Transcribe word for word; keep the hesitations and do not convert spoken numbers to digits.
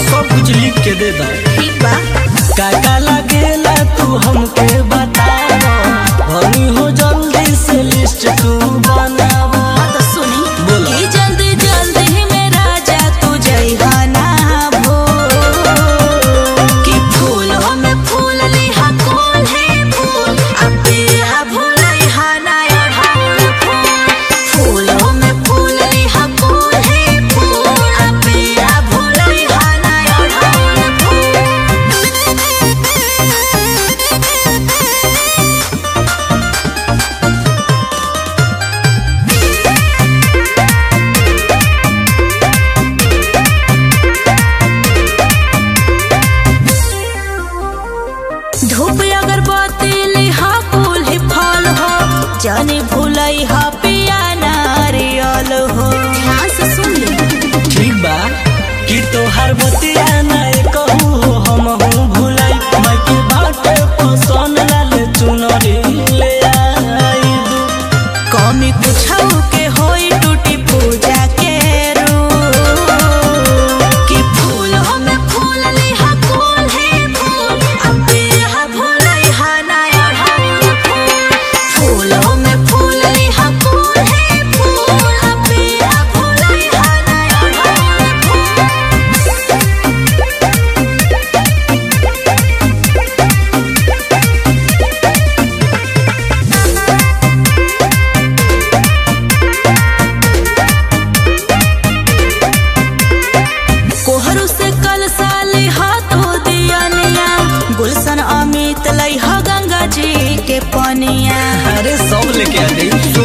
सब कुछ लिख के दे दा। ठीक बा। का लागेला तू हमके बतावा, भनी हो जल्दी से लिस्ट तू बनावा। हाँ तो सुनी बोला। कि जल्दी जल्दी में राजा तू जइहा ना भो, कि फूलों में फूल लिहा कौन है फूल, अब पिया भूलइहा ना अढ़ाउल फूल। फूलों में फूल लिहा कौन है फूल, अब पिया भूलइहा ना अढ़ाउल फूल। धूप अगरबत्ती लिहा फूल ही फल हो, जाने भूलई हा पिया नारियल हो। ध्यान से सुन ले। ठीक बा कि तोहार बतिया नहीं कहू हो, हम हूँ भुलाई मैं के बाटे पसंद लाले चुनरी ले आई दू। कमी कुछ के होई टूटी पूजा के रूप, कि फूलों में फूल लिहा कौन है फूल, अब पिया भूलइहा ना अढ़ाउल फूल। फूलों में फूल लिहा कौन है फूल, अब पिया भूलइहा ना अढ़ाउल फूल। कोहरू से कल साले हाथों दियनिया, गुलशन अमित लइहा गंगा जी के पनिया। अरे सब लेके आ गई।